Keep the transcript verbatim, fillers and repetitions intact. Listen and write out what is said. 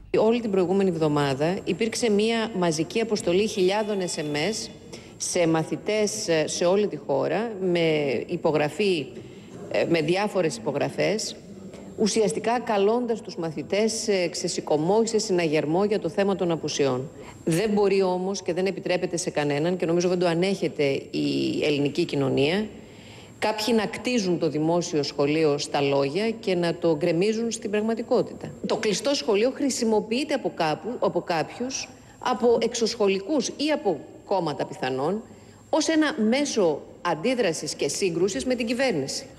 Όλη την προηγούμενη εβδομάδα υπήρξε μια μαζική αποστολή χιλιάδων ες εμ ες σε μαθητές σε όλη τη χώρα με υπογραφή, με διάφορες υπογραφές, ουσιαστικά καλώντας τους μαθητές σε ξεσηκωμό ή σε συναγερμό για το θέμα των απουσιών. Δεν μπορεί όμως και δεν επιτρέπεται σε κανέναν, και νομίζω δεν το ανέχεται η ελληνική κοινωνία, κάποιοι να κτίζουν το δημόσιο σχολείο στα λόγια και να το γκρεμίζουν στην πραγματικότητα. Το κλειστό σχολείο χρησιμοποιείται από, κάπου, από κάποιους, από εξωσχολικούς ή από κόμματα πιθανόν, ως ένα μέσο αντίδρασης και σύγκρουσης με την κυβέρνηση.